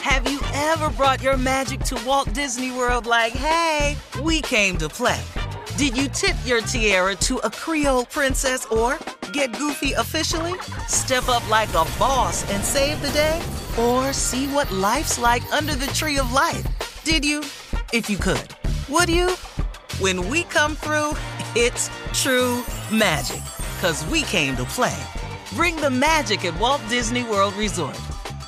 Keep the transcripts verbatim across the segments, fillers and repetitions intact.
Have you ever brought your magic to Walt Disney World like, hey, we came to play? Did you tip your tiara to a Creole princess or get goofy officially? Step up like a boss and save the day? Or see what life's like under the tree of life? Did you? If you could. Would you? When we come through, it's true magic. 'Cause we came to play. Bring the magic at Walt Disney World Resort.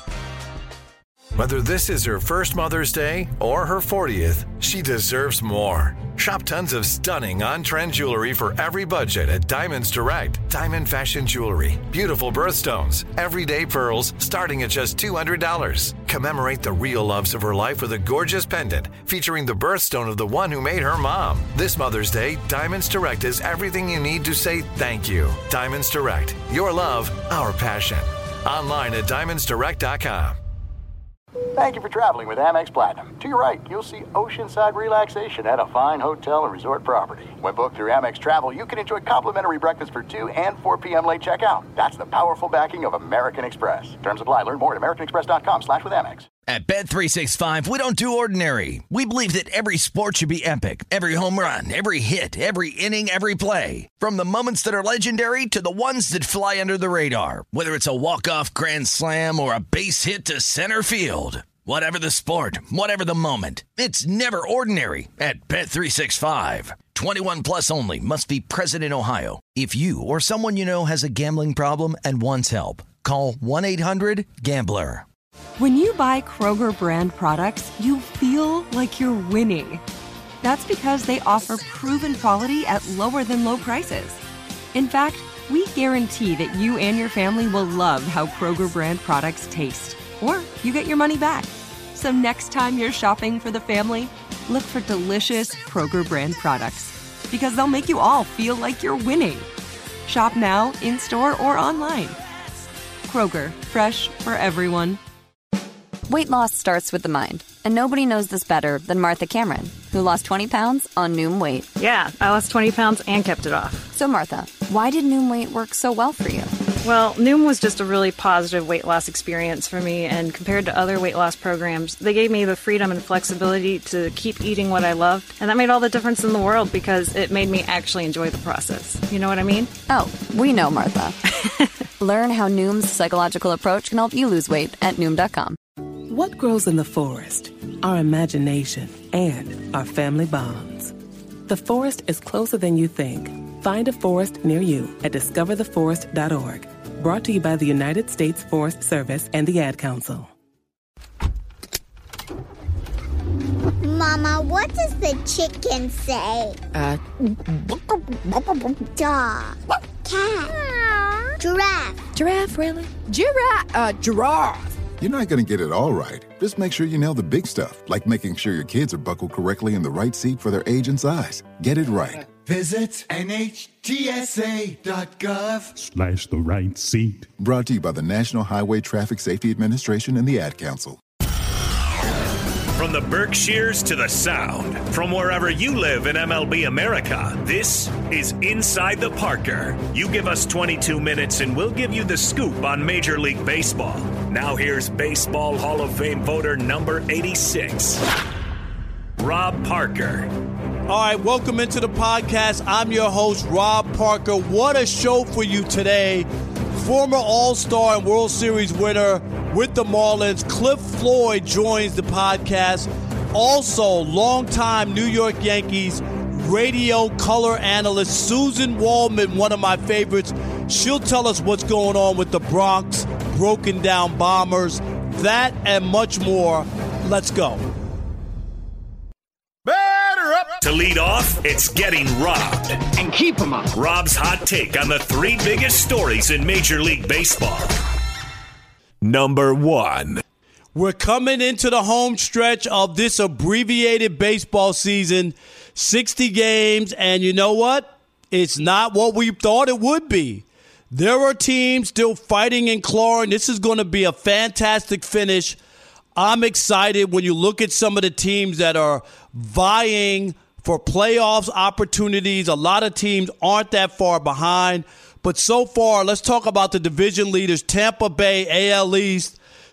Whether this is her first Mother's Day or her fortieth, she deserves more. Shop tons of stunning on-trend jewelry for every budget at Diamonds Direct. Diamond fashion jewelry, beautiful birthstones, everyday pearls starting at just two hundred dollars. Commemorate the real loves of her life with a gorgeous pendant featuring the birthstone of the one who made her mom. This Mother's Day, Diamonds Direct is everything you need to say thank you. Diamonds Direct, your love, our passion. Online at diamonds direct dot com. Thank you for traveling with Amex Platinum. To your right, you'll see oceanside relaxation at a fine hotel and resort property. When booked through Amex Travel, you can enjoy complimentary breakfast for two and four p.m. late checkout. That's the powerful backing of American Express. Terms apply. Learn more at americanexpress.com slash with Amex. At Bet three sixty-five, we don't do ordinary. We believe that every sport should be epic. Every home run, every hit, every inning, every play. From the moments that are legendary to the ones that fly under the radar. Whether it's a walk-off grand slam or a base hit to center field. Whatever the sport, whatever the moment, it's never ordinary at Bet three sixty-five. twenty-one plus only. Must be present in Ohio. If you or someone you know has a gambling problem and wants help, call one eight hundred gambler. When you buy Kroger brand products, you feel like you're winning. That's because they offer proven quality at lower than low prices. In fact, we guarantee that you and your family will love how Kroger brand products taste, or you get your money back. So next time you're shopping for the family, look for delicious Kroger brand products, because they'll make you all feel like you're winning. Shop now, in-store, or online. Kroger, fresh for everyone. Weight loss starts with the mind, and nobody knows this better than Martha Cameron, who lost twenty pounds on Noom Weight. Yeah, I lost twenty pounds and kept it off. So Martha, why did Noom Weight work so well for you? Well, Noom was just a really positive weight loss experience for me, and compared to other weight loss programs, they gave me the freedom and flexibility to keep eating what I loved, and that made all the difference in the world because it made me actually enjoy the process. You know what I mean? Oh, we know, Martha. Learn how Noom's psychological approach can help you lose weight at Noom dot com. What grows in the forest? Our imagination and our family bonds. The forest is closer than you think. Find a forest near you at discover the forest dot org. Brought to you by the United States Forest Service and the Ad Council. Mama, what does the chicken say? Uh, Dog. Cat. Giraffe. Giraffe, really? Giraffe. Uh, giraffe. You're not going to get it all right. Just make sure you nail the big stuff, like making sure your kids are buckled correctly in the right seat for their age and size. Get it right. Visit N H T S A dot gov slash the right seat. Brought to you by the National Highway Traffic Safety Administration and the Ad Council. From the Berkshires to the Sound, from wherever you live in M L B America, this is Inside the Parker. You give us twenty-two minutes and we'll give you the scoop on Major League Baseball. Now here's Baseball Hall of Fame voter number eighty-six, Rob Parker. All right, welcome into the podcast. I'm your host, Rob Parker. What a show for you today. Former All-Star and World Series winner with the Marlins, Cliff Floyd, joins the podcast. Also, longtime New York Yankees radio color analyst Susan Waldman, one of my favorites. She'll tell us what's going on with the Bronx, broken down Bombers, that and much more. Let's go. To lead off, it's Getting Robbed. And keep them up. Rob's hot take on the three biggest stories in Major League Baseball. Number one. We're coming into the home stretch of this abbreviated baseball season. sixty games, and you know what? It's not what we thought it would be. There are teams still fighting and clawing. This is going to be a fantastic finish. I'm excited when you look at some of the teams that are vying for playoffs opportunities. A lot of teams aren't that far behind. But so far, let's talk about the division leaders. Tampa Bay, A L East,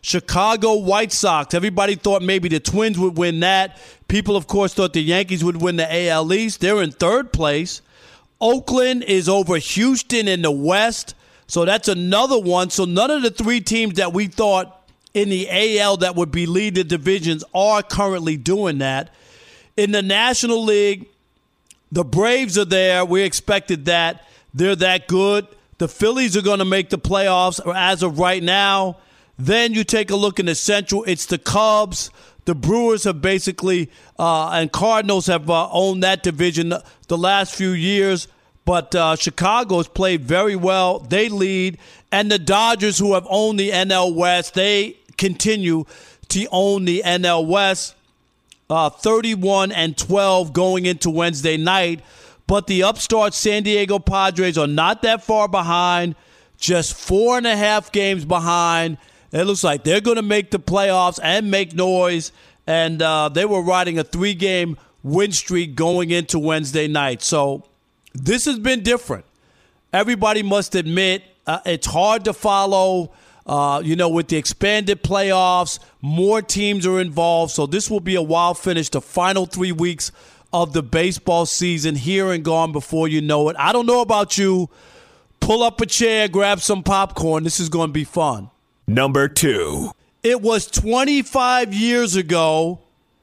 Chicago White Sox. Everybody thought maybe the Twins would win that. People, of course, thought the Yankees would win the A L East. They're in third place. Oakland is over Houston in the West, so that's another one. So none of the three teams that we thought in the A L that would be lead the divisions are currently doing that. In the National League, the Braves are there. We expected that. They're that good. The Phillies are going to make the playoffs as of right now. Then you take a look in the Central. It's the Cubs. The Brewers have basically, uh, and Cardinals have uh, owned that division the last few years. But uh, Chicago has played very well. They lead. And the Dodgers, who have owned the N L West, they continue to own the N L West. Uh, thirty-one and twelve going into Wednesday night. But the upstart San Diego Padres are not that far behind, just four and a half games behind. It looks like they're going to make the playoffs and make noise. And uh, they were riding a three-game win streak going into Wednesday night. So this has been different. Everybody must admit uh, it's hard to follow. Uh, you know, with the expanded playoffs, more teams are involved. So this will be a wild finish, the final three weeks of the baseball season, here and gone before you know it. I don't know about you. Pull up a chair, grab some popcorn. This is going to be fun. Number two. It was twenty-five years ago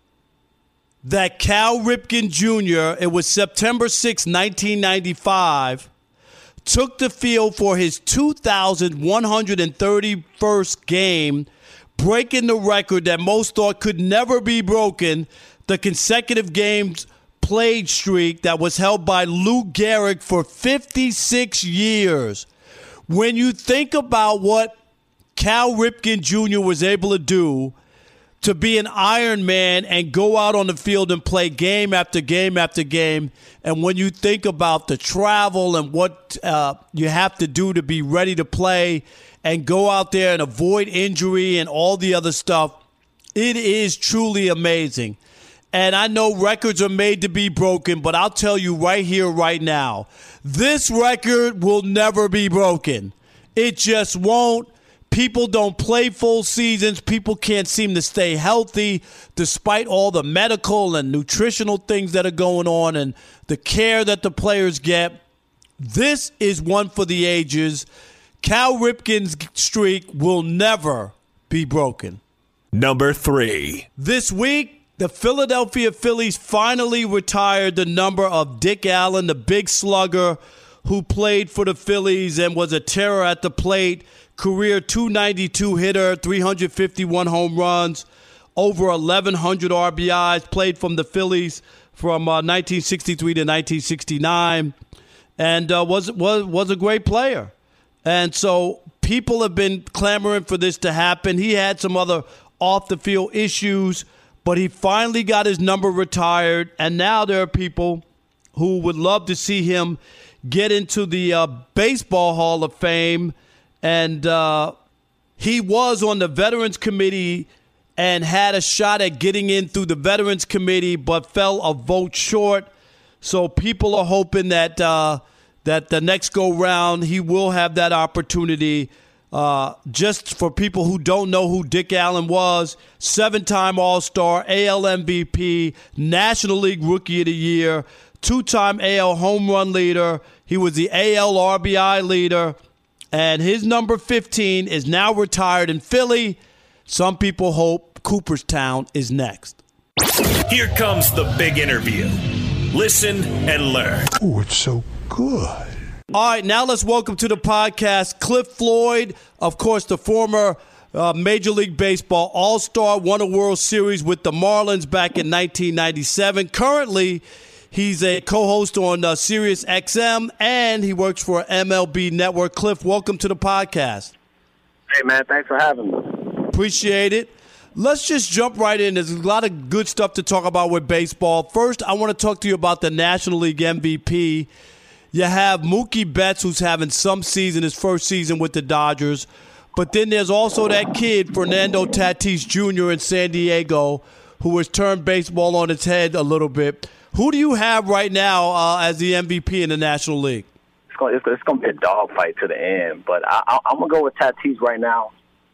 that Cal Ripken Junior, it was September sixth, nineteen ninety-five, took the field for his two thousand one hundred thirty-first game, breaking the record that most thought could never be broken, the consecutive games played streak that was held by Lou Gehrig for fifty-six years. When you think about what Cal Ripken Junior was able to do, to be an Iron Man and go out on the field and play game after game after game, and when you think about the travel and what uh, you have to do to be ready to play and go out there and avoid injury and all the other stuff, it is truly amazing. And I know records are made to be broken, but I'll tell you right here, right now, this record will never be broken. It just won't. People don't play full seasons. People can't seem to stay healthy despite all the medical and nutritional things that are going on and the care that the players get. This is one for the ages. Cal Ripken's streak will never be broken. Number three. This week, the Philadelphia Phillies finally retired the number of Dick Allen, the big slugger who played for the Phillies and was a terror at the plate. Career two ninety-two hitter, three hundred fifty-one home runs, over eleven hundred R B Is, played from the Phillies from uh, nineteen sixty-three to nineteen sixty-nine, and uh, was, was, was a great player. And so people have been clamoring for this to happen. He had some other off-the-field issues, but he finally got his number retired, and now there are people who would love to see him get into the uh, Baseball Hall of Fame. And uh, he was on the Veterans Committee and had a shot at getting in through the Veterans Committee, but fell a vote short. So people are hoping that uh, that the next go-round he will have that opportunity. Uh, just for people who don't know who Dick Allen was, seven-time All-Star, A L M V P, National League Rookie of the Year, two-time A L home run leader. He was the A L R B I leader. And his number fifteen is now retired in Philly. Some people hope Cooperstown is next. Here comes the big interview. Listen and learn. Oh, it's so good. All right, now let's welcome to the podcast Cliff Floyd, of course, the former uh, Major League Baseball All-Star, won a World Series with the Marlins back in nineteen ninety-seven. Currently, he's a co-host on uh, Sirius X M, and he works for M L B Network. Cliff, welcome to the podcast. Hey, man, thanks for having me. Appreciate it. Let's just jump right in. There's a lot of good stuff to talk about with baseball. First, I want to talk to you about the National League M V P. You have Mookie Betts, who's having some season, his first season with the Dodgers. But then there's also that kid, Fernando Tatis Junior in San Diego, who has turned baseball on its head a little bit. Who do you have right now uh, as the M V P in the National League? It's going, it's, it's going to be a dogfight to the end, but I, I, I'm going to go with Tatis right now.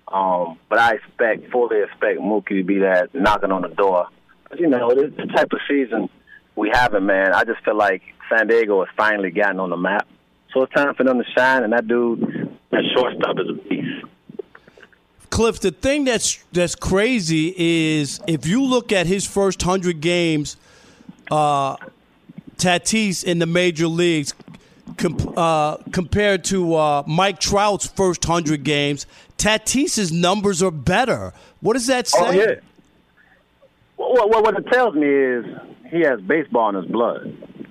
Um, but I expect, fully expect Mookie to be that knocking on the door. But, you know, this the type of season we having, man. I just feel like San Diego has finally gotten on the map. So it's time for them to shine, and that dude, that shortstop is a beast. Cliff, the thing that's that's crazy is if you look at his first one hundred games, uh, Tatis in the major leagues, com- uh, compared to uh, Mike Trout's first one hundred games, Tatis's numbers are better. What does that say? Oh, yeah. Well, well, what it tells me is he has baseball in his blood.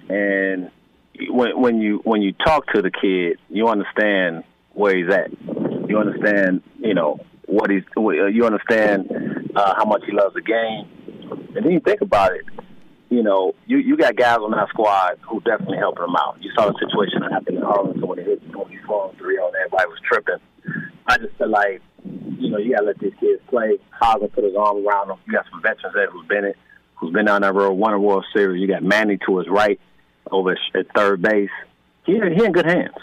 And when, when you when you talk to the kid, you understand where he's at. You understand, you know, what he's. You understand uh, how much he loves the game. And then you think about it. You know, you, you got guys on that squad who definitely helping him out. You saw the situation that happened in Arlington when he hit twenty four and three on everybody was tripping. I just feel like, you know, you got to let these kids play. Hosmer put his arm around them. You got some veterans there who's been it, who's been down that road, won a World Series. You got Manny to his right over at third base. He, he in good hands.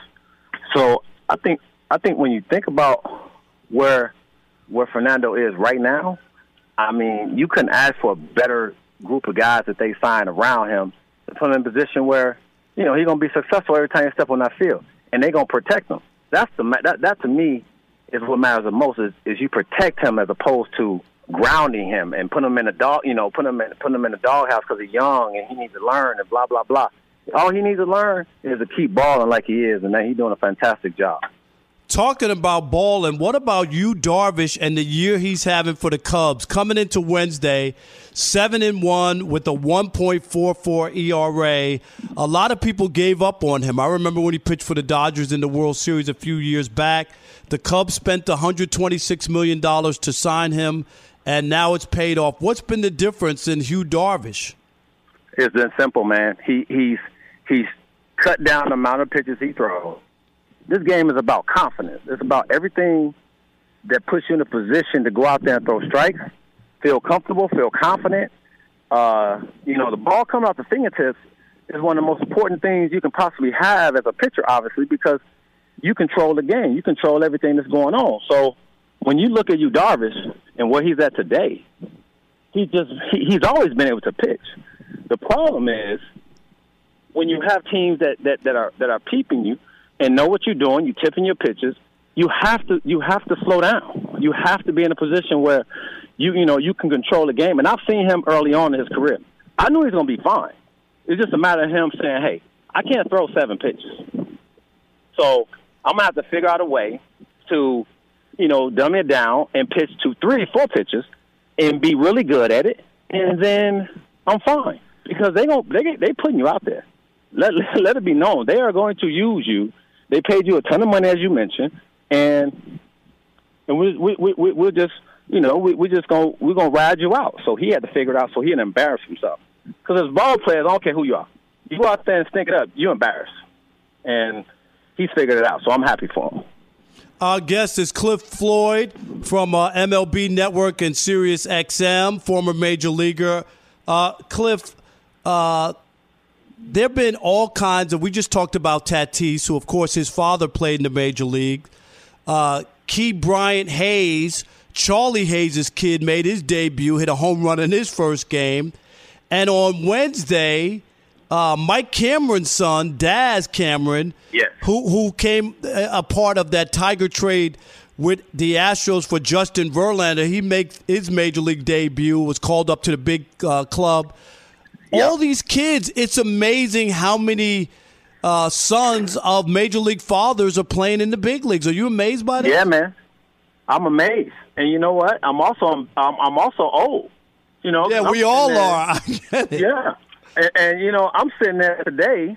So I think I think when you think about where where Fernando is right now, I mean, you couldn't ask for a better group of guys that they sign around him to put him in a position where, you know, he's going to be successful every time he step on that field, and they're going to protect him. That's the that, that to me is what matters the most is, is you protect him as opposed to grounding him and put him in a dog, you know, put him in put him in a doghouse because he's young and he needs to learn and blah blah blah. All he needs to learn is to keep balling like he is, and then he's doing a fantastic job. Talking about balling, what about Yu Darvish and the year he's having for the Cubs? Coming into Wednesday, seven and one with a one point four four E R A. A lot of people gave up on him. I remember when he pitched for the Dodgers in the World Series a few years back. The Cubs spent one hundred twenty-six million dollars to sign him, and now it's paid off. What's been the difference in Yu Darvish? It's been simple, man. He he's he's cut down the amount of pitches he throws. This game is about confidence. It's about everything that puts you in a position to go out there and throw strikes, feel comfortable, feel confident. Uh, you know, the ball coming off the fingertips is one of the most important things you can possibly have as a pitcher, obviously, because you control the game. You control everything that's going on. So when you look at Yu Darvish and where he's at today, he just he, he's always been able to pitch. The problem is when you have teams that, that, that are that are peeping you and know what you're doing, you're tipping your pitches, you have to you have to slow down. You have to be in a position where you you know you can control the game. And I've seen him early on in his career. I knew he was going to be fine. It's just a matter of him saying, hey, I can't throw seven pitches. So I'm going to have to figure out a way to, you know, dumb it down and pitch to three, four pitches and be really good at it. And then I'm fine because they don't, they they putting you out there. Let, let it be known. They are going to use you. They paid you a ton of money, as you mentioned, and and we we we we're just you know we we just gonna we're gonna ride you out. So he had to figure it out. So he didn't embarrass himself. Because as ball players, I don't care who you are. You go out there and stink it up, you're embarrassed. And he's figured it out. So I'm happy for him. Our guest is Cliff Floyd from uh, M L B Network and Sirius X M, former major leaguer. Uh, Cliff. Uh, There have been all kinds of – we just talked about Tatis, who, of course, his father played in the major league. Uh, Key Bryant Hayes, Charlie Hayes' kid, made his debut, hit a home run in his first game. And on Wednesday, uh, Mike Cameron's son, Daz Cameron, yes. who, who came a part of that Tiger trade with the Astros for Justin Verlander, he made his major league debut, was called up to the big uh, club. Yep. All these kids, it's amazing how many uh, sons of Major League fathers are playing in the big leagues. Are you amazed by that? Yeah, man. I'm amazed. And you know what? I'm also I'm, I'm also old. You know. Yeah, I'm we all there. are. I get it. Yeah. And, and, you know, I'm sitting there today,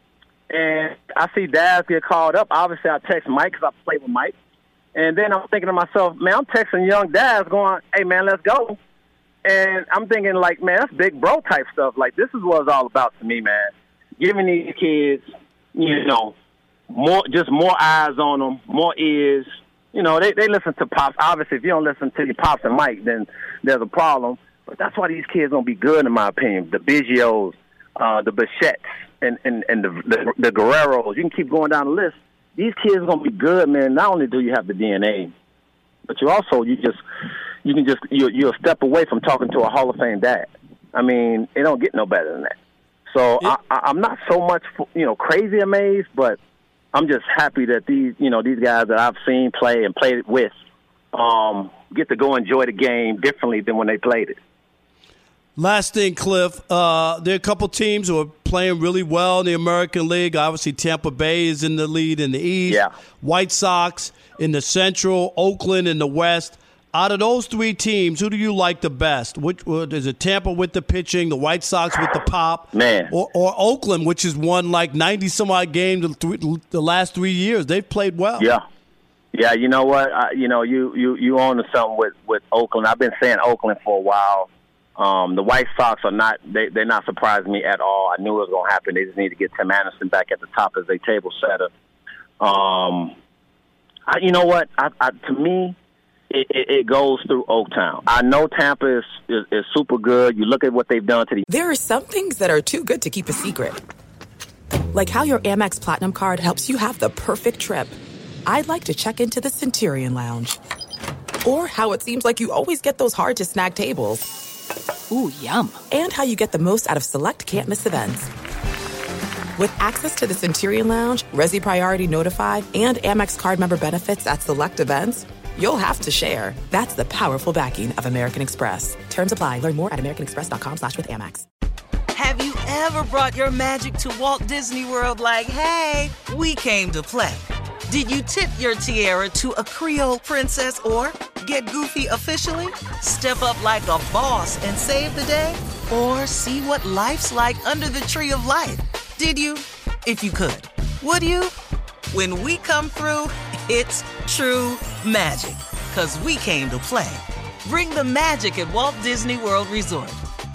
and I see Daz get called up. Obviously, I text Mike because I play with Mike. And then I'm thinking to myself, man, I'm texting young Daz going, hey, man, let's go. And I'm thinking, like, man, that's big bro type stuff. Like, this is what it's all about to me, man. Giving these kids, you know, more, just more eyes on them, more ears. You know, they, they listen to Pops. Obviously, if you don't listen to your Pops and Mike, then there's a problem. But that's why these kids going to be good, in my opinion. The Biggios, uh, the Bichettes, and, and, and the, the, the Guerreros. You can keep going down the list. These kids are going to be good, man. Not only do you have the D N A, but you also you just you can just you you're a step away from talking to a Hall of Fame dad. I mean, it don't get no better than that. So yeah. I, I'm not so much you know crazy amazed, but I'm just happy that these you know these guys that I've seen play and played with um, get to go enjoy the game differently than when they played it. Last thing, Cliff, uh, there are a couple teams who are playing really well in the American League. Obviously, Tampa Bay is in the lead in the East. Yeah. White Sox in the Central, Oakland in the West. Out of those three teams, who do you like the best? Which is it? Tampa with the pitching, the White Sox with the pop, man, or, or Oakland, which has won like ninety some odd games the last three years. They've played well. Yeah, yeah. You know what? I, you know you you you own to something with with Oakland. I've been saying Oakland for a while. Um, the White Sox are not they they're not surprising me at all. I knew it was going to happen. They just need to get Tim Anderson back at the top as a table setter. Um, I, you know what? I, I, to me. It, it, it goes through Oaktown. I know Tampa is, is, is super good. You look at what they've done to the... There are some things that are too good to keep a secret. Like how your Amex Platinum card helps you have the perfect trip. I'd like to check into the Centurion Lounge. Or how it seems like you always get those hard-to-snag tables. Ooh, yum. And how you get the most out of select can't-miss events. With access to the Centurion Lounge, Resi Priority Notified, and Amex card member benefits at select events... you'll have to share. That's the powerful backing of American Express. Terms apply. Learn more at americanexpress.com slash with Amex. Have you ever brought your magic to Walt Disney World like, hey, we came to play? Did you tip your tiara to a Creole princess or get goofy officially? Step up like a boss and save the day? Or see what life's like under the tree of life? Did you? If you could. Would you? When we come through, it's true magic, because we came to play. Bring the magic at Walt Disney World Resort.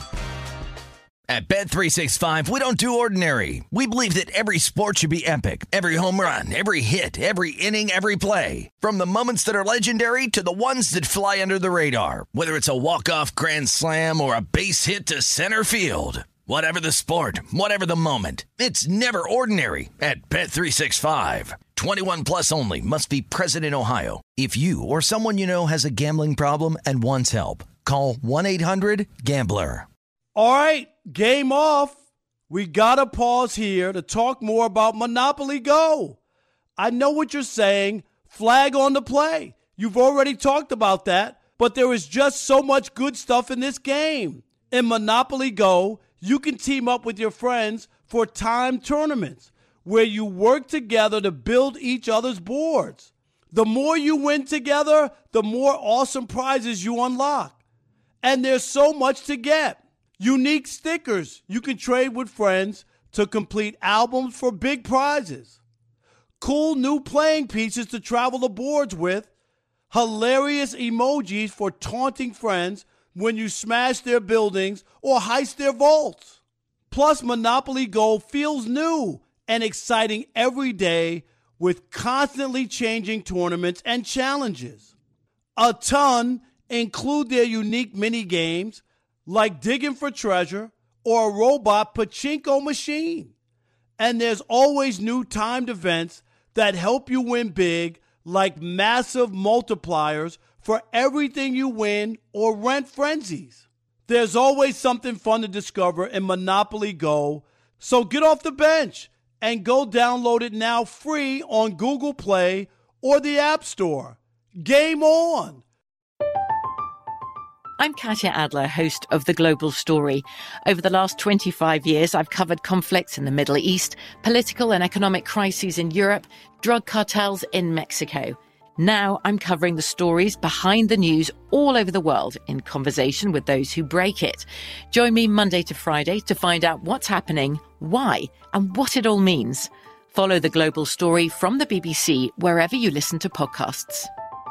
At Bet three sixty-five, we don't do ordinary. We believe that every sport should be epic. Every home run, every hit, every inning, every play. From the moments that are legendary to the ones that fly under the radar. Whether it's a walk-off grand slam or a base hit to center field. Whatever the sport, whatever the moment, it's never ordinary at Bet three sixty-five. twenty-one plus only. Must be present in Ohio. If you or someone you know has a gambling problem and wants help, call one eight hundred gambler. All right, game off. We got to pause here to talk more about Monopoly Go. I know what you're saying. Flag on the play. You've already talked about that, but there is just so much good stuff in this game. In Monopoly Go, you can team up with your friends for timed tournaments where you work together to build each other's boards. The more you win together, the more awesome prizes you unlock. And there's so much to get. Unique stickers you can trade with friends to complete albums for big prizes. Cool new playing pieces to travel the boards with. Hilarious emojis for taunting friends when you smash their buildings or heist their vaults. Plus, Monopoly Go feels new and exciting every day with constantly changing tournaments and challenges. A ton include their unique mini games like digging for treasure or a robot pachinko machine. And there's always new timed events that help you win big, like massive multipliers for everything you win or rent frenzies. There's always something fun to discover in Monopoly Go, so get off the bench and go download it now free on Google Play or the App Store. Game on! I'm Katya Adler, host of The Global Story. Over the last twenty-five years, I've covered conflicts in the Middle East, political and economic crises in Europe, drug cartels in Mexico. Now I'm covering the stories behind the news all over the world in conversation with those who break it. Join me Monday to Friday to find out what's happening, why, and what it all means. Follow The Global Story from the B B C wherever you listen to podcasts.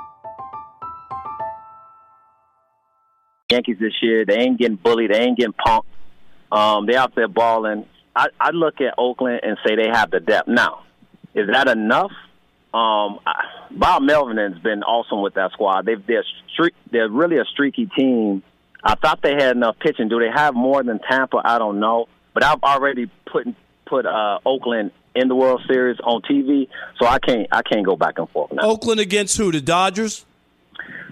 Yankees this year, they ain't getting bullied, they ain't getting punked. Um, they out there balling. I, I look at Oakland and say they have the depth. Now, is that enough? Um, I, Bob Melvin has been awesome with that squad. They've, they're, streak, they're really a streaky team. I thought they had enough pitching. Do they have more than Tampa? I don't know. But I've already put put uh, Oakland in the World Series on T V, so I can't I can't go back and forth now. Oakland against who? The Dodgers?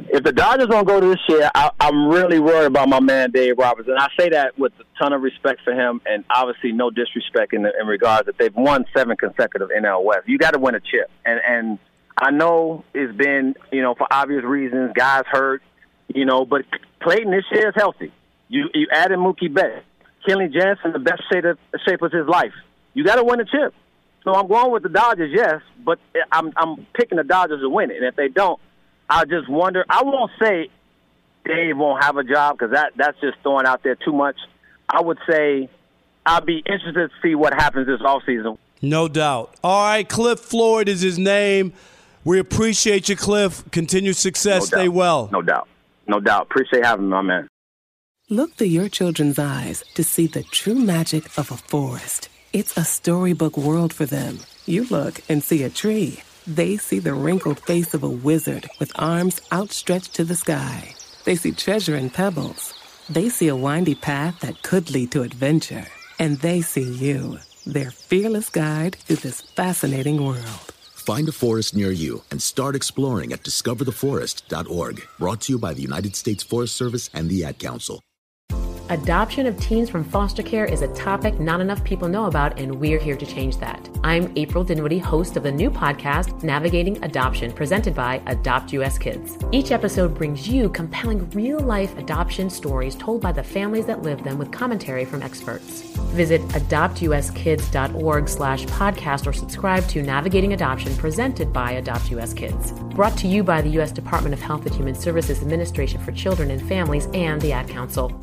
if the Dodgers don't go to this year, I, I'm really worried about my man Dave Roberts, and I say that with a ton of respect for him, and obviously no disrespect in, in regards that they've won seven consecutive N L West. You got to win a chip, and and I know it's been, you know, for obvious reasons, guys hurt, you know, but Clayton this year is healthy. You you added Mookie Betts, Kenley Jansen, the best shape of, shape of his life. You got to win a chip. So I'm going with the Dodgers, yes, but I'm I'm picking the Dodgers to win it, and if they don't, I just wonder. I won't say Dave won't have a job because that, that's just throwing out there too much. I would say I'll be interested to see what happens this offseason. No doubt. All right, Cliff Floyd is his name. We appreciate you, Cliff. Continued success. No Stay doubt. well. No doubt. No doubt. Appreciate having me, my man. Look through your children's eyes to see the true magic of a forest. It's a storybook world for them. You look and see a tree. They see the wrinkled face of a wizard with arms outstretched to the sky. They see treasure in pebbles. They see a windy path that could lead to adventure. And they see you, their fearless guide through this fascinating world. Find a forest near you and start exploring at discover the forest dot org. Brought to you by the United States Forest Service and the Ad Council. Adoption of teens from foster care is a topic not enough people know about, and we're here to change that. I'm April Dinwiddie, host of the new podcast, Navigating Adoption, presented by Adopt U S Kids. Each episode brings you compelling real-life adoption stories told by the families that live them with commentary from experts. Visit adopt u s kids dot org slash podcast or subscribe to Navigating Adoption, presented by Adopt U S Kids. Brought to you by the U S Department of Health and Human Services Administration for Children and Families and the Ad Council.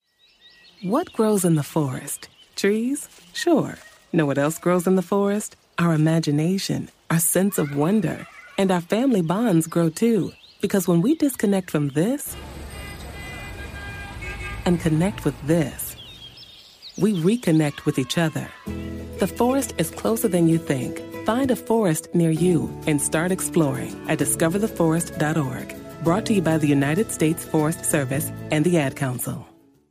What grows in the forest? Trees? Sure. Know what else grows in the forest? Our imagination, our sense of wonder, and our family bonds grow too. Because when we disconnect from this and connect with this, we reconnect with each other. The forest is closer than you think. Find a forest near you and start exploring at discover the forest dot org. Brought to you by the United States Forest Service and the Ad Council.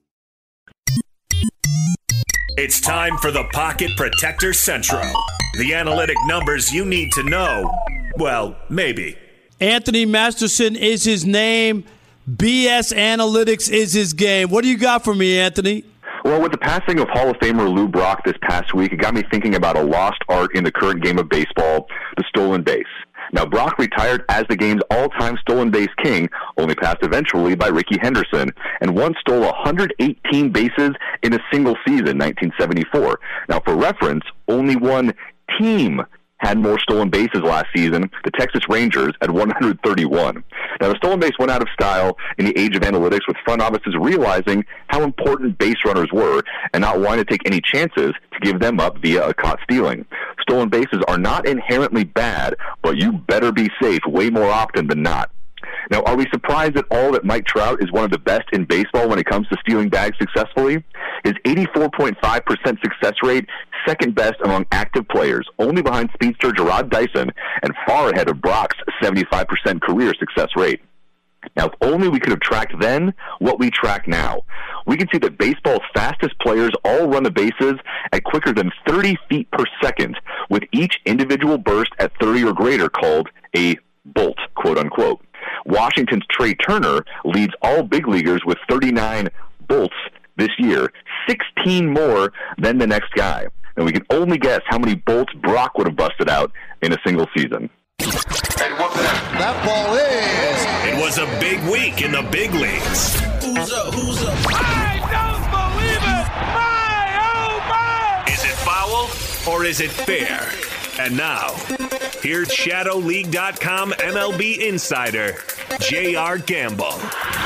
It's time for the Pocket Protector Central. The analytic numbers you need to know. Well, maybe. Anthony Masterson is his name. B S Analytics is his game. What do you got for me, Anthony? Well, with the passing of Hall of Famer Lou Brock this past week, it got me thinking about a lost art in the current game of baseball, the stolen base. Now, Brock retired as the game's all-time stolen base king, only passed eventually by Rickey Henderson, and once stole one hundred eighteen bases in a single season, nineteen seventy-four. Now, for reference, only one team had more stolen bases last season, the Texas Rangers, at one hundred thirty-one. Now, the stolen base went out of style in the age of analytics, with front offices realizing how important base runners were and not wanting to take any chances to give them up via a caught stealing. Stolen bases are not inherently bad, but you better be safe way more often than not. Now, are we surprised at all that Mike Trout is one of the best in baseball when it comes to stealing bags successfully? His eighty-four point five percent success rate, second best among active players, only behind speedster Gerard Dyson, and far ahead of Brock's seventy-five percent career success rate. Now, if only we could have tracked then what we track now. We can see that baseball's fastest players all run the bases at quicker than thirty feet per second, with each individual burst at thirty or greater called a bolt, quote unquote. Washington's Trey Turner leads all big leaguers with thirty-nine bolts this year, sixteen more than the next guy. And we can only guess how many bolts Brock would have busted out in a single season. That ball is. It was a big week in the big leagues. Who's up? Who's up? I don't believe it! My, oh my! Is it foul or is it fair? And now, here's Shadow League dot com M L B insider, J R Gamble.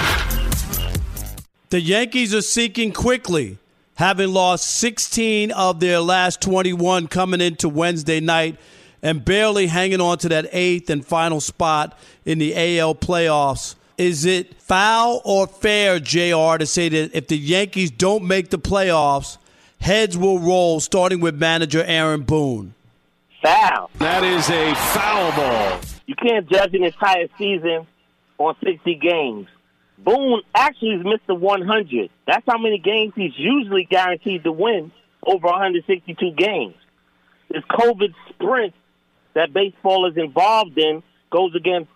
The Yankees are sinking quickly, having lost sixteen of their last twenty-one coming into Wednesday night and barely hanging on to that eighth and final spot in the A L playoffs. Is it foul or fair, J R, to say that if the Yankees don't make the playoffs, heads will roll, starting with manager Aaron Boone? Foul. That is a foul ball. You can't judge an entire season on sixty games. Boone actually is Mister one hundred. That's how many games he's usually guaranteed to win, over one hundred sixty-two games. This COVID sprint that baseball is involved in goes against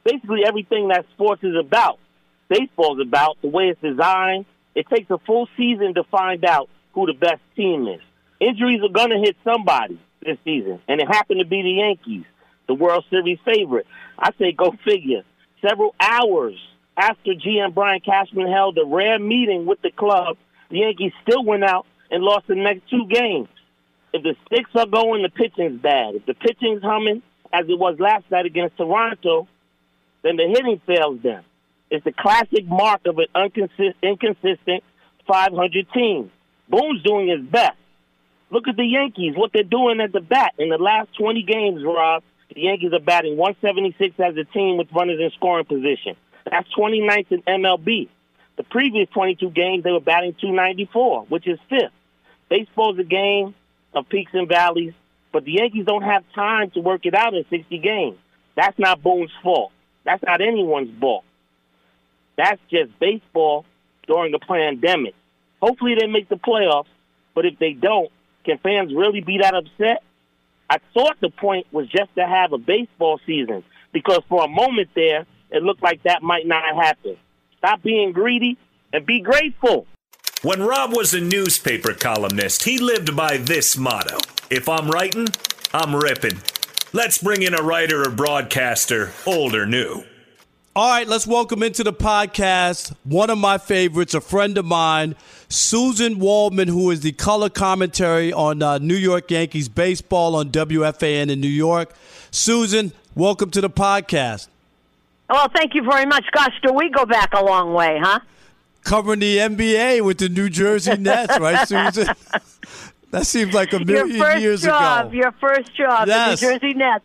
basically everything that sports is about. Baseball is about the way it's designed. It takes a full season to find out who the best team is. Injuries are going to hit somebody this season, and it happened to be the Yankees, the World Series favorite. I say go figure. Several hours after G M Brian Cashman held a rare meeting with the club, the Yankees still went out and lost the next two games. If the sticks are going, the pitching's bad. If the pitching's humming, as it was last night against Toronto, then the hitting fails them. It's the classic mark of an inconsist- inconsistent five hundred team. Boone's doing his best. Look at the Yankees, what they're doing at the bat. In the last twenty games, Rob, the Yankees are batting one seventy-six as a team with runners in scoring position. That's twenty-ninth in M L B. The previous twenty-two games, they were batting two ninety-four, which is fifth. Baseball's a game of peaks and valleys, but the Yankees don't have time to work it out in sixty games. That's not Boone's fault. That's not anyone's fault. That's just baseball during a pandemic. Hopefully they make the playoffs, but if they don't, can fans really be that upset? I thought the point was just to have a baseball season, because for a moment there, it looked like that might not happen. Stop being greedy and be grateful. When Rob was a newspaper columnist, he lived by this motto: if I'm writing, I'm ripping. Let's bring in a writer or broadcaster, old or new. All right, let's welcome into the podcast one of my favorites, a friend of mine, Susan Waldman, who is the color commentary on uh, New York Yankees baseball on W F A N in New York. Susan, welcome to the podcast. Well, thank you very much. Gosh, do we go back a long way, huh? Covering the N B A with the New Jersey Nets, right, Susan? That seems like a million your first years job, ago. Your first job, yes. The New Jersey Nets.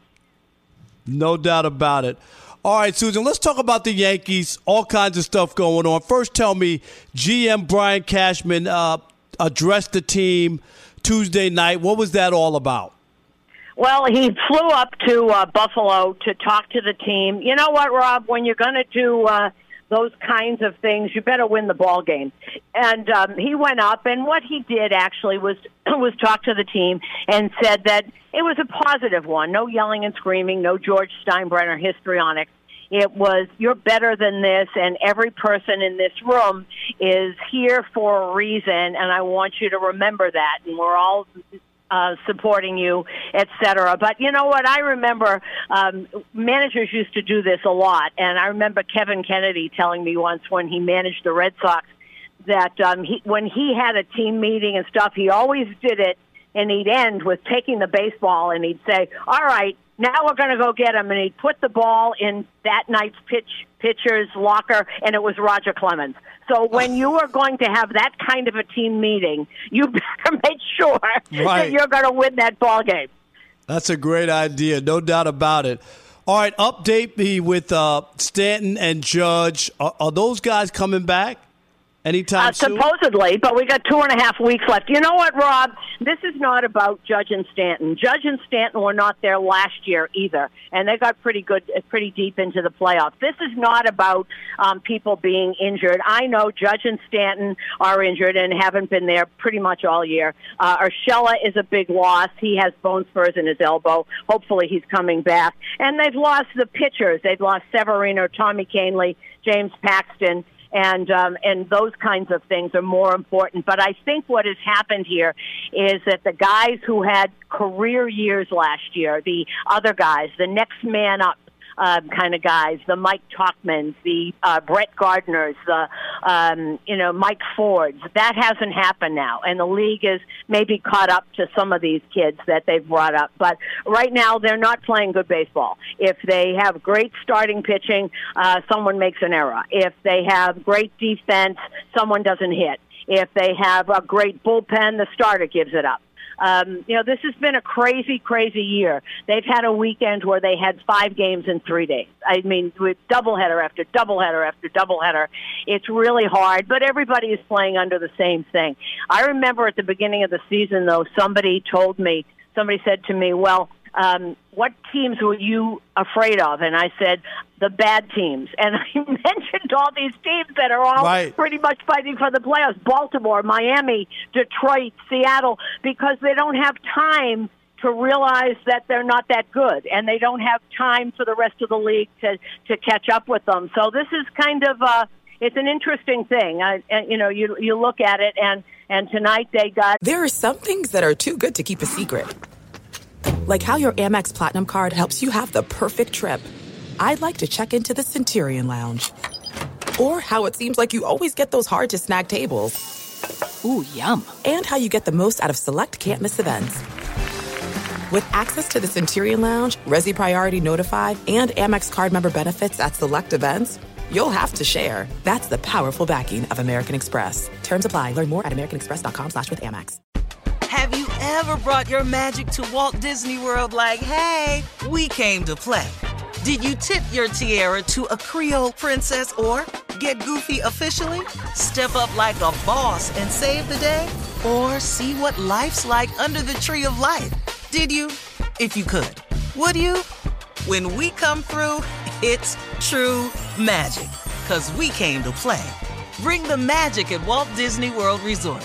No doubt about it. All right, Susan, let's talk about the Yankees, all kinds of stuff going on. First, tell me, G M Brian Cashman uh, addressed the team Tuesday night. What was that all about? Well, he flew up to uh, Buffalo to talk to the team. You know what, Rob? When you're going to do uh, those kinds of things, you better win the ball game. And um, he went up, and what he did actually was was talk to the team and said that it was a positive one. No yelling and screaming, no George Steinbrenner histrionics. It was, you're better than this, and every person in this room is here for a reason, and I want you to remember that. And we're all uh, supporting you, et cetera. But you know what? I remember um, managers used to do this a lot, and I remember Kevin Kennedy telling me once when he managed the Red Sox that um, he, when he had a team meeting and stuff, he always did it, and he'd end with taking the baseball, and he'd say, all right, now we're going to go get him. And he'd put the ball in that night's pitch pitcher's locker, and it was Roger Clemens. So when you are going to have that kind of a team meeting, you better make sure right. that you're going to win that ball game. That's a great idea, no doubt about it. All right, update me with uh, Stanton and Judge. Are, are those guys coming back anytime uh, soon? Supposedly, but we got two and a half weeks left. You know what, Rob? This is not about Judge and Stanton. Judge and Stanton were not there last year either, and they got pretty good, pretty deep into the playoffs. This is not about um, people being injured. I know Judge and Stanton are injured and haven't been there pretty much all year. Uh, Urshela is a big loss. He has bone spurs in his elbow. Hopefully he's coming back. And they've lost the pitchers. They've lost Severino, Tommy Kahnle, James Paxton. And um, and those kinds of things are more important. But I think what has happened here is that the guys who had career years last year, the other guys, the next man up uh, kind of guys, the Mike Tauchmans, the uh, Brett Gardners, the um, you know Mike Fords, that hasn't happened now, and the league is maybe caught up to some of these kids that they've brought up. But right now, they're not playing good baseball. If they have great starting pitching, uh, someone makes an error. If they have great defense, someone doesn't hit. If they have a great bullpen, the starter gives it up. Um, you know, this has been a crazy, crazy year. They've had a weekend where they had five games in three days. I mean, with doubleheader after doubleheader after doubleheader. It's really hard, but everybody is playing under the same thing. I remember at the beginning of the season, though, somebody told me, somebody said to me, well, um, what teams were you afraid of? And I said, the bad teams. And I mentioned all these teams that are all right. pretty much fighting for the playoffs. Baltimore, Miami, Detroit, Seattle, because they don't have time to realize that they're not that good, and they don't have time for the rest of the league to, to catch up with them. So this is kind of uh, it's an interesting thing. I, you know, you you look at it, and, and tonight they got... There are some things that are too good to keep a secret. Like how your Amex Platinum card helps you have the perfect trip. I'd like to check into the Centurion Lounge. Or how it seems like you always get those hard-to-snag tables. Ooh, yum. And how you get the most out of select can't-miss events. With access to the Centurion Lounge, Resi Priority Notified, and Amex card member benefits at select events, you'll have to share. That's the powerful backing of American Express. Terms apply. Learn more at americanexpress.com slash with Amex. Have you ever brought your magic to Walt Disney World like, hey, we came to play? Did you tip your tiara to a Creole princess or get goofy officially? Step up like a boss and save the day? Or see what life's like under the tree of life? Did you? If you could. Would you? When we come through, it's true magic. 'Cause we came to play. Bring the magic at Walt Disney World Resort.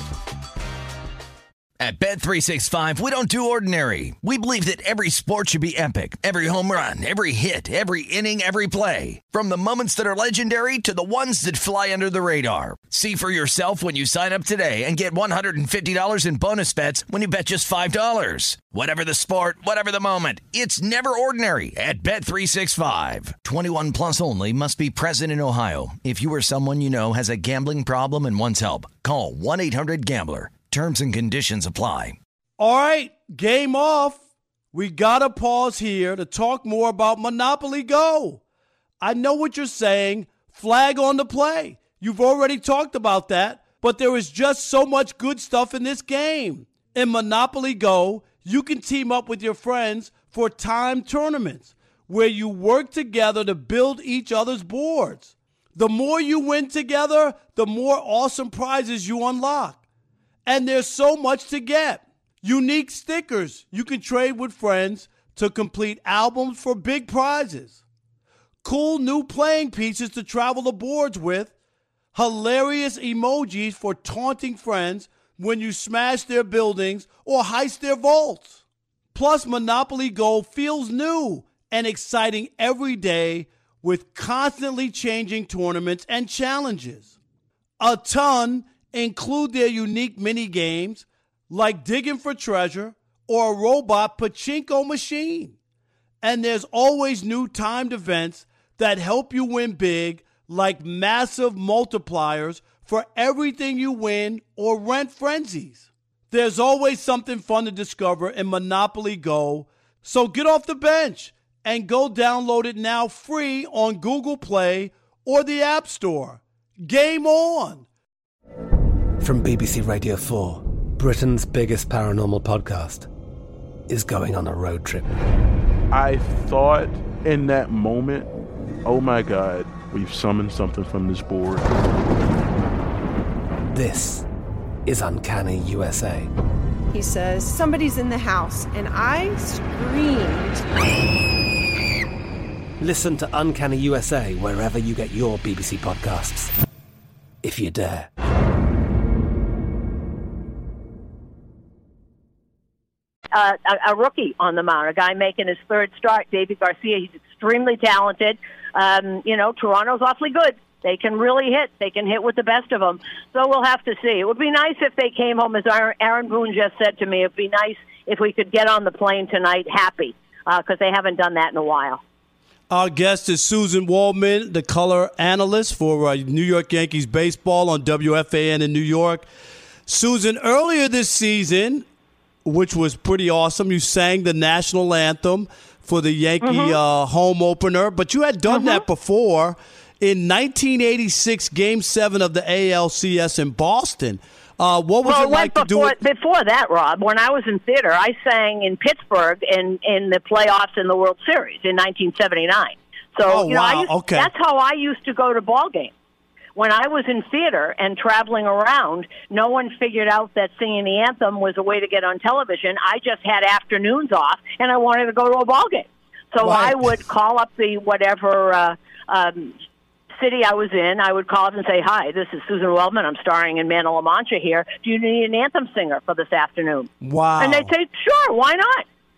At Bet three sixty-five, we don't do ordinary. We believe that every sport should be epic. Every home run, every hit, every inning, every play. From the moments that are legendary to the ones that fly under the radar. See for yourself when you sign up today and get one hundred fifty dollars in bonus bets when you bet just five dollars. Whatever the sport, whatever the moment, it's never ordinary at Bet three sixty-five. twenty-one plus only. Must be present in Ohio. If you or someone you know has a gambling problem and wants help, call one eight hundred gambler. Terms and conditions apply. All right, game off. We got to pause here to talk more about Monopoly Go. I know what you're saying. Flag on the play. You've already talked about that, but there is just so much good stuff in this game. In Monopoly Go, you can team up with your friends for timed tournaments where you work together to build each other's boards. The more you win together, the more awesome prizes you unlock. And there's so much to get. Unique stickers you can trade with friends to complete albums for big prizes. Cool new playing pieces to travel the boards with. Hilarious emojis for taunting friends when you smash their buildings or heist their vaults. Plus, Monopoly Go feels new and exciting every day with constantly changing tournaments and challenges. A ton include their unique mini games like digging for treasure or a robot pachinko machine. And there's always new timed events that help you win big, like massive multipliers for everything you win or rent frenzies. There's always something fun to discover in Monopoly Go, so get off the bench and go download it now free on Google Play or the App Store. Game on! From B B C Radio four, Britain's biggest paranormal podcast is going on a road trip. I thought in that moment, oh my God, we've summoned something from this board. This is Uncanny U S A. He says, somebody's in the house, and I screamed. Listen to Uncanny U S A wherever you get your B B C podcasts, if you dare. Uh, a, a rookie on the mound, a guy making his third start, David Garcia. He's extremely talented. Um, you know, Toronto's awfully good. They can really hit. They can hit with the best of them. So we'll have to see. It would be nice if they came home, as Aaron Boone just said to me, it would be nice if we could get on the plane tonight happy, because uh, they haven't done that in a while. Our guest is Susan Waldman, the color analyst for uh, New York Yankees baseball on W F A N in New York. Susan, earlier this season, which was pretty awesome, you sang the national anthem for the Yankee mm-hmm. uh, home opener, but you had done mm-hmm. that before in nineteen eighty-six, Game seven of the A L C S in Boston. Uh, what was well, it like before, to do it? Before that, Rob, when I was in theater, I sang in Pittsburgh in, in the playoffs in the World Series in nineteen seventy-nine. So, oh, you know, wow. I used, okay. that's how I used to go to ball games. When I was in theater and traveling around, no one figured out that singing the anthem was a way to get on television. I just had afternoons off, and I wanted to go to a ball game. So right. I would call up the whatever uh, um, city I was in. I would call up and say, hi, this is Susan Waldman. I'm starring in Man of La Mancha here. Do you need an anthem singer for this afternoon? Wow. And they'd say, sure, why not?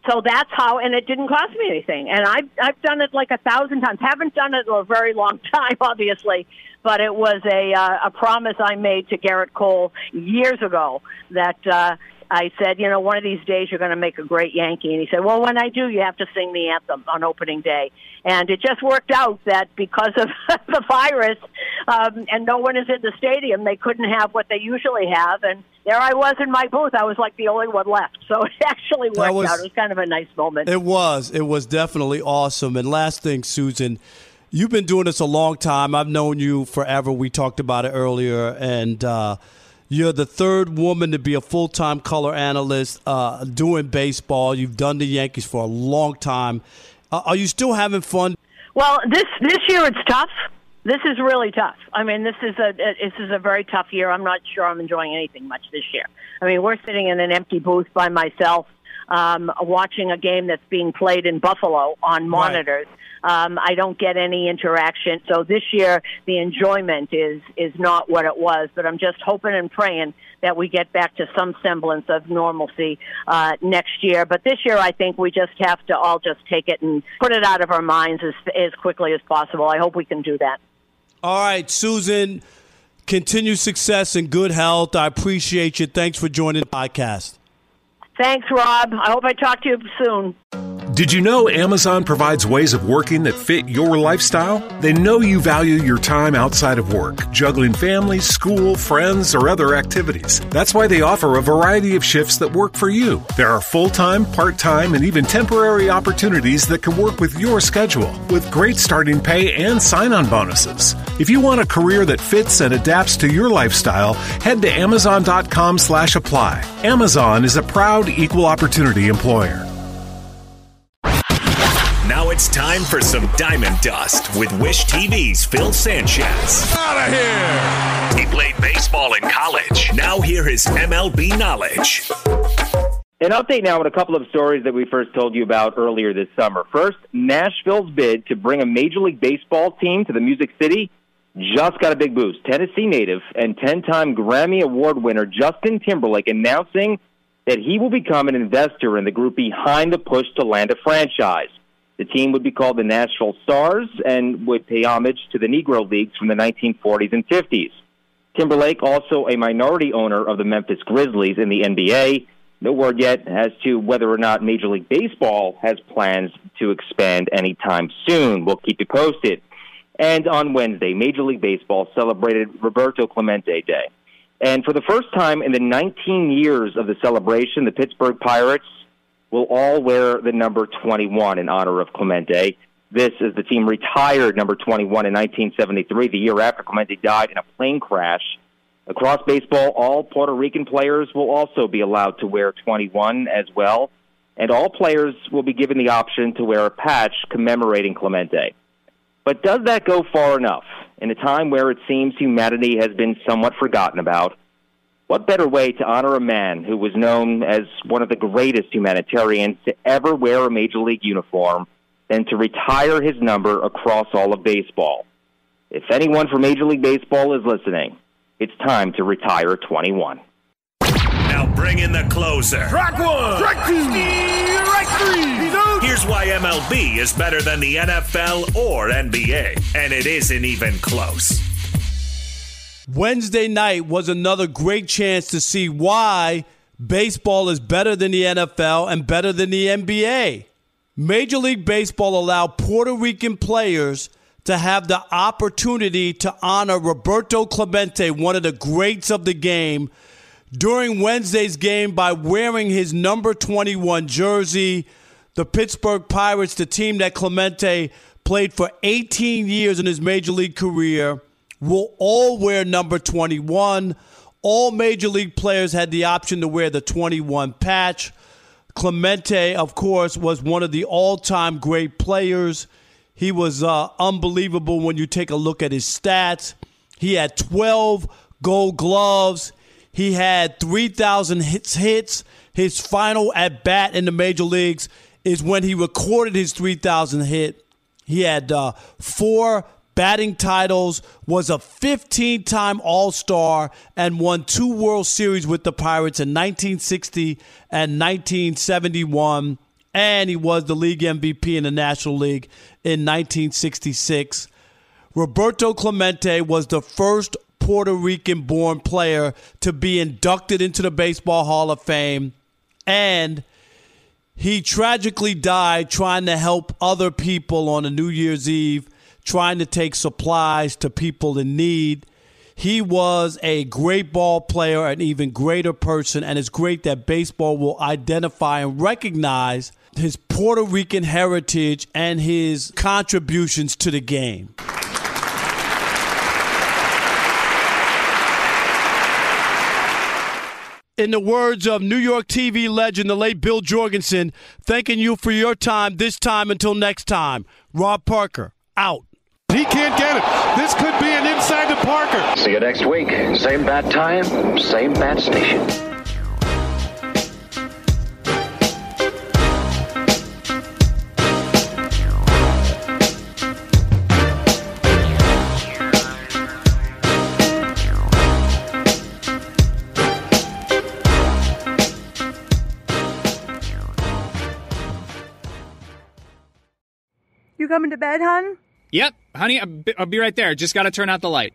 So that's how, and it didn't cost me anything. And I've, I've done it like a thousand times. Haven't done it in a very long time, obviously, but it was a, uh, a promise I made to Garrett Cole years ago that uh, I said, you know, one of these days you're going to make a great Yankee. And he said, well, when I do, you have to sing the anthem on opening day. And it just worked out that because of the virus um, and no one is in the stadium, they couldn't have what they usually have. And there I was in my booth. I was like the only one left. So it actually worked was, out. It was kind of a nice moment. It was. It was definitely awesome. And last thing, Susan, you've been doing this a long time. I've known you forever. We talked about it earlier. And uh, you're the third woman to be a full-time color analyst uh, doing baseball. You've done the Yankees for a long time. Uh, are you still having fun? Well, this this year it's tough. This is really tough. I mean, this is a this is a very tough year. I'm not sure I'm enjoying anything much this year. I mean, we're sitting in an empty booth by myself, um, watching a game that's being played in Buffalo on monitors. Right. Um, I don't get any interaction. So this year, the enjoyment is is not what it was. But I'm just hoping and praying that we get back to some semblance of normalcy uh, next year. But this year, I think we just have to all just take it and put it out of our minds as as quickly as possible. I hope we can do that. All right, Susan, continued success and good health. I appreciate you. Thanks for joining the podcast. Thanks, Rob. I hope I talk to you soon. Did you know Amazon provides ways of working that fit your lifestyle? They know you value your time outside of work, juggling family, school, friends, or other activities. That's why they offer a variety of shifts that work for you. There are full-time, part-time, and even temporary opportunities that can work with your schedule, with great starting pay and sign-on bonuses. If you want a career that fits and adapts to your lifestyle, head to amazon.com slash apply. Amazon is a proud equal opportunity employer. Now it's time for some Diamond Dust with Wish T V's Phil Sanchez. Out of here! He played baseball in college. Now hear his M L B knowledge. An update now with a couple of stories that we first told you about earlier this summer. First, Nashville's bid to bring a Major League Baseball team to the Music City just got a big boost. Tennessee native and ten-time Grammy Award winner Justin Timberlake announcing that he will become an investor in the group behind the push to land a franchise. The team would be called the Nashville Stars and would pay homage to the Negro Leagues from the nineteen forties and fifties. Timberlake, also a minority owner of the Memphis Grizzlies in the N B A. No word yet as to whether or not Major League Baseball has plans to expand anytime soon. We'll keep you posted. And on Wednesday, Major League Baseball celebrated Roberto Clemente Day. And for the first time in the nineteen years of the celebration, the Pittsburgh Pirates will all wear the number twenty-one in honor of Clemente. This is the team retired number twenty-one in nineteen seventy-three, the year after Clemente died in a plane crash. Across baseball, all Puerto Rican players will also be allowed to wear twenty-one as well, and all players will be given the option to wear a patch commemorating Clemente. But does that go far enough? In a time where it seems humanity has been somewhat forgotten about, what better way to honor a man who was known as one of the greatest humanitarians to ever wear a Major League uniform than to retire his number across all of baseball? If anyone from Major League Baseball is listening, it's time to retire twenty-one. Now bring in the closer. Strike one. Strike two. Strike three. Here's why M L B is better than the N F L or N B A, and it isn't even close. Wednesday night was another great chance to see why baseball is better than the N F L and better than the N B A. Major League Baseball allowed Puerto Rican players to have the opportunity to honor Roberto Clemente, one of the greats of the game, during Wednesday's game by wearing his number twenty-one jersey. The Pittsburgh Pirates, the team that Clemente played for eighteen years in his Major League career, will all wear number twenty-one. All Major League players had the option to wear the twenty-one patch. Clemente, of course, was one of the all-time great players. He was uh, unbelievable when you take a look at his stats. He had twelve gold gloves. He had three thousand hits. hits. His final at-bat in the Major Leagues is when he recorded his three thousand hit. He had uh, four batting titles, was a fifteen-time All-Star, and won two World Series with the Pirates in nineteen sixty and nineteen seventy-one. and he was the league M V P in the National League in nineteen sixty-six. Roberto Clemente was the first Puerto Rican-born player to be inducted into the Baseball Hall of Fame, and he tragically died trying to help other people on a New Year's Eve, trying to take supplies to people in need. He was a great ball player, an even greater person, and it's great that baseball will identify and recognize his Puerto Rican heritage and his contributions to the game. In the words of New York T V legend, the late Bill Jorgensen, thanking you for your time this time until next time. Rob Parker, out. He can't get it. This could be an inside to Parker. See you next week. Same bat time, same bat station. You coming to bed, hon? Yep, honey, I'll be, I'll be right there. Just got to turn out the light.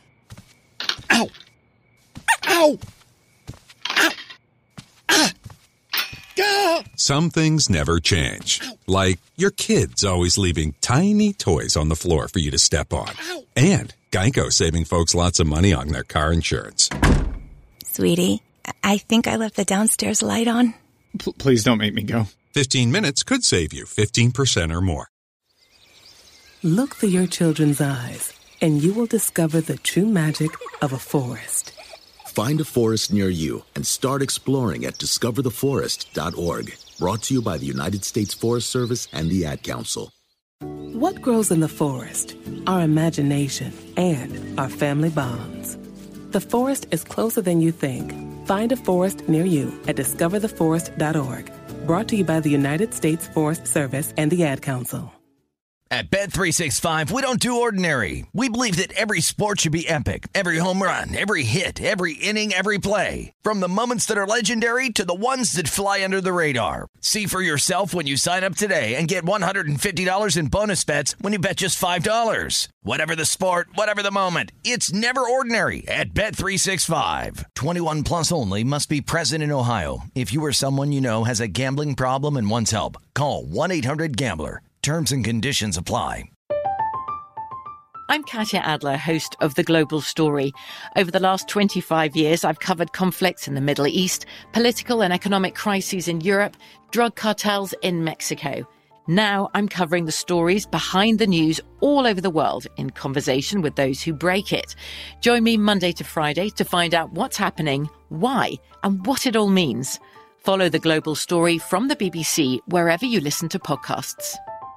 Ow! Ow! Ow! Ah! Ah! Some things never change. Like your kids always leaving tiny toys on the floor for you to step on. Ow! And Geico saving folks lots of money on their car insurance. Sweetie, I think I left the downstairs light on. P- please don't make me go. fifteen minutes could save you fifteen percent or more. Look through your children's eyes, and you will discover the true magic of a forest. Find a forest near you and start exploring at discover the forest dot org. Brought to you by the United States Forest Service and the Ad Council. What grows in the forest? Our imagination and our family bonds. The forest is closer than you think. Find a forest near you at discover the forest dot org. Brought to you by the United States Forest Service and the Ad Council. At Bet three sixty-five, we don't do ordinary. We believe that every sport should be epic. Every home run, every hit, every inning, every play. From the moments that are legendary to the ones that fly under the radar. See for yourself when you sign up today and get one hundred fifty dollars in bonus bets when you bet just five dollars. Whatever the sport, whatever the moment, it's never ordinary at Bet three sixty-five. twenty-one plus only. Must be present in Ohio. If you or someone you know has a gambling problem and wants help, call one eight hundred gambler. Terms and conditions apply. I'm Katya Adler, host of The Global Story. Over the last twenty-five years, I've covered conflicts in the Middle East, political and economic crises in Europe, drug cartels in Mexico. Now I'm covering the stories behind the news all over the world in conversation with those who break it. Join me Monday to Friday to find out what's happening, why, and what it all means. Follow The Global Story from the B B C wherever you listen to podcasts.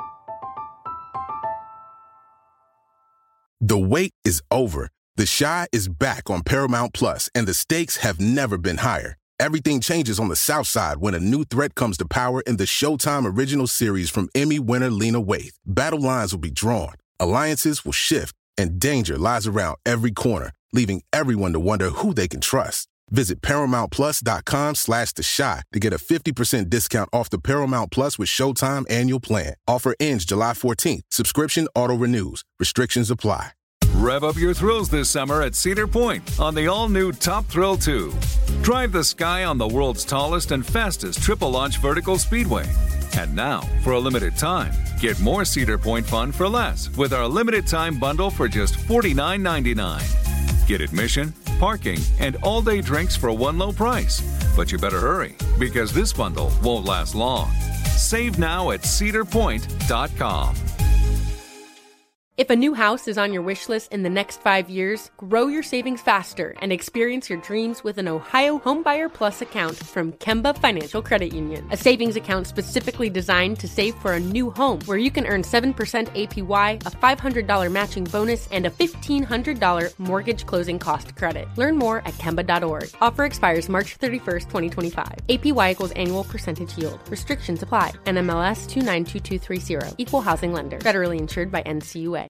The wait is over. The Chi is back on Paramount Plus, and the stakes have never been higher. Everything changes on the South Side when a new threat comes to power in the Showtime original series from Emmy winner Lena Waithe. Battle lines will be drawn, alliances will shift, and danger lies around every corner, leaving everyone to wonder who they can trust. Visit ParamountPlus.com slash The Chi to get a fifty percent discount off the Paramount Plus with Showtime annual plan. Offer ends July fourteenth. Subscription auto-renews. Restrictions apply. Rev up your thrills this summer at Cedar Point on the all-new Top Thrill two. Drive the sky on the world's tallest and fastest triple-launch vertical speedway. And now, for a limited time, get more Cedar Point fun for less with our limited-time bundle for just forty-nine ninety-nine. Get admission, parking, and all-day drinks for one low price. But you better hurry, because this bundle won't last long. Save now at cedar point dot com. If a new house is on your wish list in the next five years, grow your savings faster and experience your dreams with an Ohio Homebuyer Plus account from Kemba Financial Credit Union. A savings account specifically designed to save for a new home, where you can earn seven percent A P Y, a five hundred dollars matching bonus, and a fifteen hundred dollars mortgage closing cost credit. Learn more at Kemba dot org. Offer expires March thirty-first, twenty twenty-five. A P Y equals annual percentage yield. Restrictions apply. N M L S two nine two two three zero. Equal housing lender. Federally insured by N C U A.